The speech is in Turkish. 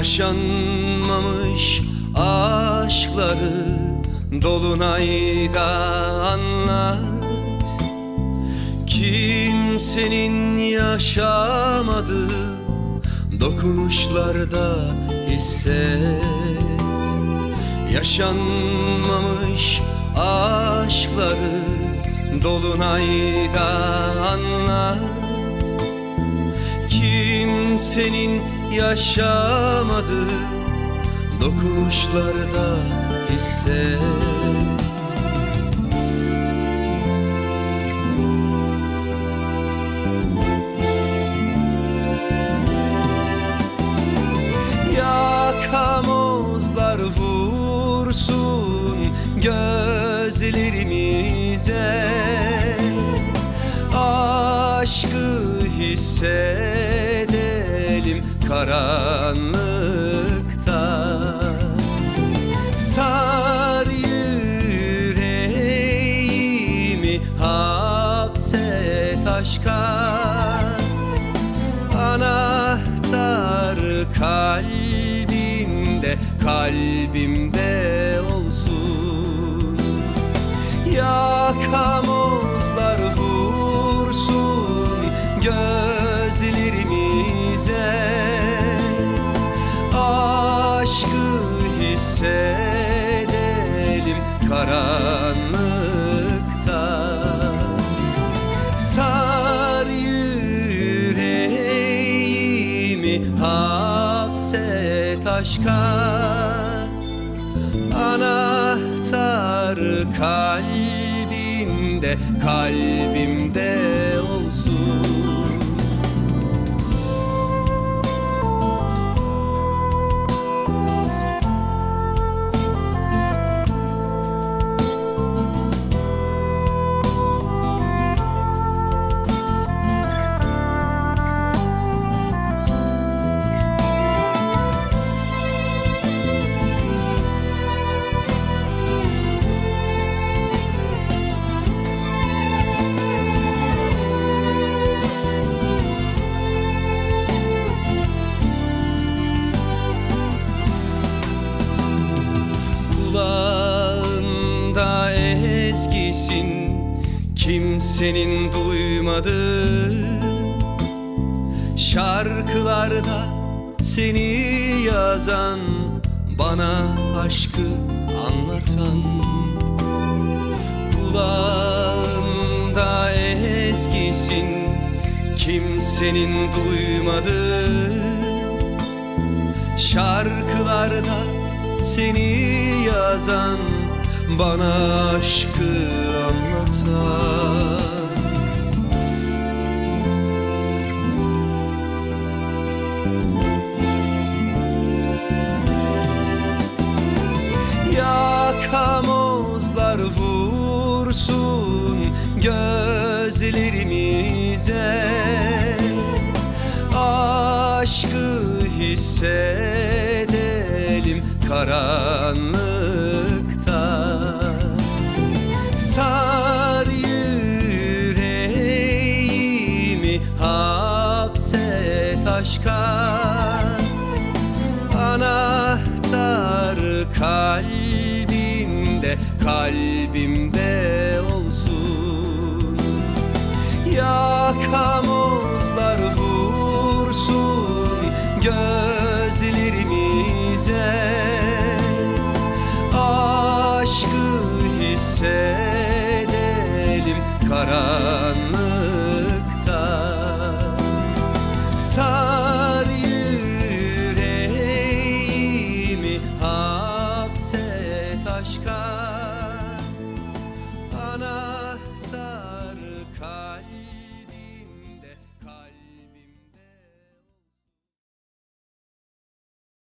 Yaşanmamış aşkları dolunayda anlat. Kimsenin yaşamadığı dokunuşlarda hisset. Yaşanmamış aşkları dolunayda anlat. Kimsenin yaşamadığı dokunuşlarda hisset. Yakamozlar vursun gözlerimize, aşkı hissedelim karanlıkta. Sar yüreğimi, hapset aşka. Anahtar kalbinde, kalbimde olsun. Yakamozlar vursun gözlerimize, aşkı hissedelim karanlıkta. Sar yüreğimi, hapset aşka. Anahtar kalbinde, kalbimde olsun. Kulağında eskisin kimsenin duymadığı şarkılarda seni yazan, bana aşkı anlatan. Kulağında eskisin kimsenin duymadığı şarkılarda seni yazan, bana aşkı anlatan. Yakamozlar vursun gözlerimize, aşkı hissedelim karanlıkta. Sar yüreğimi, hapset aşka. Anahtar kalbinde, kalbimde olsun. Yakamozlar vursun gözlerimize, aşkı hissedelim karanlıkta. Sar yüreğimi, hapset aşka. Anahtar kalbimde,